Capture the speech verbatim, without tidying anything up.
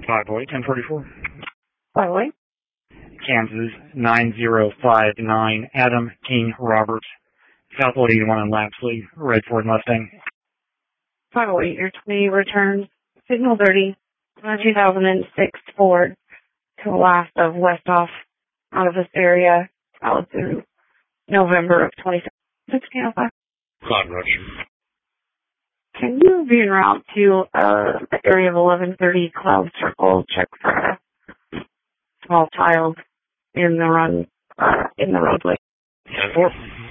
five oh eight, ten forty-four. five oh eight. Kansas nine zero five nine, Adam King Roberts, Southwood eighty-one in Lapsley, red Ford Mustang. five oh eight, your twenty returns signal dirty on a two thousand six Ford to the last of West off out of this area out through November of twenty sixteen. Cloud Rush. Can you be en route to uh, the area of eleven thirty Cloud Circle, check for a small child in the run, uh, in the roadway? ten four.